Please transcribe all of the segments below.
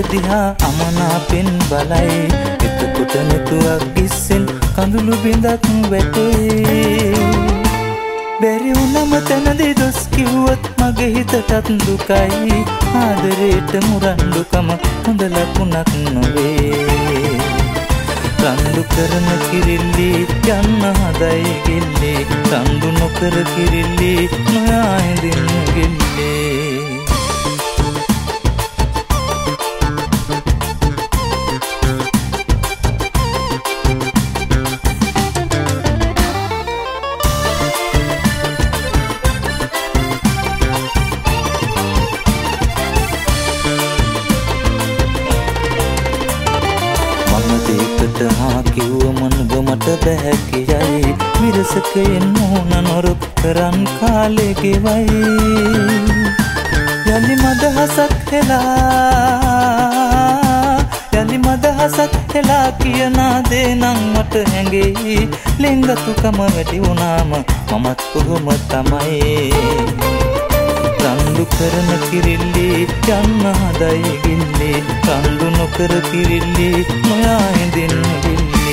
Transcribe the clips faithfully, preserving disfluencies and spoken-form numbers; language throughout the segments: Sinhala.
දිහා අමනාපෙන් බලයි. එතකොට නෙතුවක් ගිස්සෙන් කඳුළු බිඳක් වැටේ. බැරි වුණම තැනදී දොස් කිව්වොත් මගේ හිතටත් දුකයි. ආදරේට මුරණ්ඩුකම හොඳ ලකුණක් නොවේ. රණ්ඩු කරන කිරිල්ලි යන්න හදයි ගෙල්ලි. රණ්ඩු නොකර කිරිල්ලි නොයා ඉඳින්න ගෙල්ලි. දෙකට හා කිව්ව මනුබ මට බැහැ කියයි. විරසකයෙන් මෝන නොරුක් කරන් කාලේ ගෙවයි. යලි මදහසක් හෙලා යලි මදහසක් හෙලා කියනා දේ නම් මට හැඟෙයි. ලෙන්ගතුකම වැඩි වුණාම මමත් කොහොම තමයි. රණ්ඩු කරන කිරිල්ලි යන්න හදයි ගෙල්ලි. රණ්ඩු නොකර කිරිල්ලි නොයා ඉඳින්න ගෙල්ලි.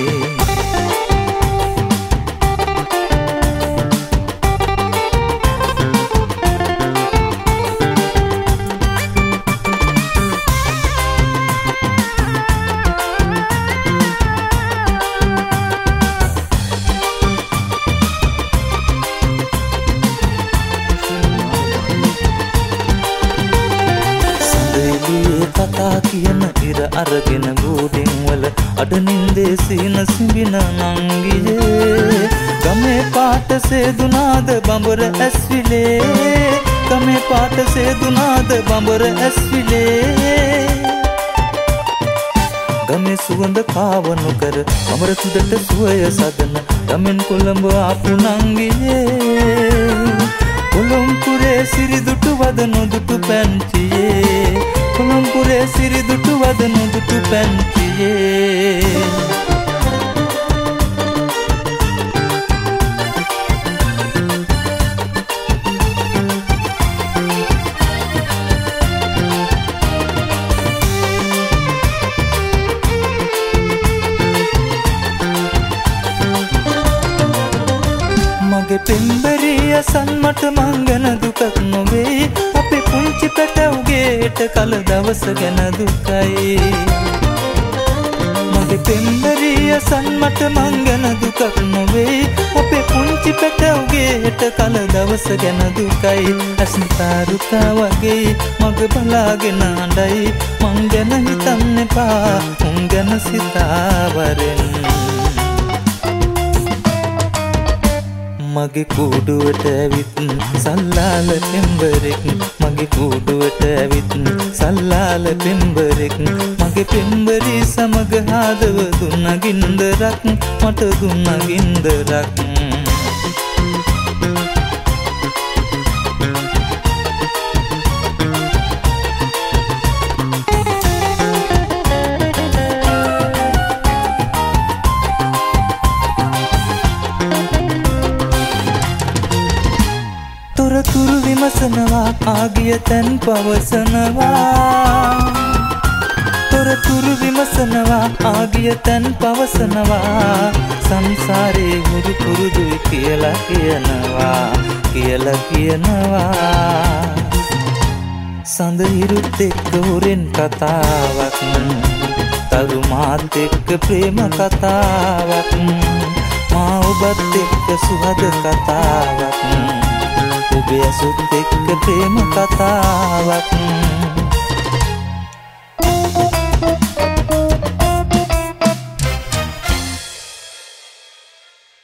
කතා කියන ඉර අරගෙන ගෝඩෙන් වල අඩ නින්දේ සීන සිඹින නංගියේ. ගමේ පාට සේදුනාද බඹර ඇස්විලේ. ගමේ පාට සේදුනාද බඹර ඇස්විලේ. ගමේ සුවඳ කාවනු කර බඹර තුඩට සුවය සදන ගමෙන් කොළඹ ආපු නංගියේ. කොළඹුරේ සිරිදුටු වදනු දුටු පැන්චියේ. කොළඹුරේ සිරිදුටු වදනු දුටු පැන්චියේ. මගේ පෙම්බරිය සන්මට මංගන දුකක් නොවේ. අපේ පුංචි පැටවුගේට කල දවස ගැන දුකයි. මගේ පෙම්බරිය සන්මට මංගන දුකක් නොවේ. අපේ පුංචි පැටවුගේට කල දවස ගැන දුකයි. අස්නිතාරුකා වගේ මග බලාගෙන අඬයි. මං ගැන හිතන්න එපා උන් ගැන සිතාවරෙන්. මගේ කූඩුවට ඇවිත් සල්ලාල පෙම්බරෙක්. මගේ කූඩුවට ඇවිත් සල්ලාල පෙම්බරෙක්. මගේ පෙම්බරි සමග හදව දුන්න ගින්දරක් මට දුන්න ගින්දරක්. තොරතුරු විමසනවා ආගිය තැන් පවසනවා. තොරතුරු විමසනවා ආගිය තැන් පවසනවා. සංසාරේ හුරු පුරුදුයි කියලා කියනවා කියලා කියනවා. සඳහිරුත් එක්ක හොරෙන් කතාවක්. තරුමාත් එක්ක ප්‍රේම කතාවක්. මා ඔබත් එක්ක සුහද කතාවක්. ඔබේ ඇසුත් එක්ක ප්‍රේම කතාවක්.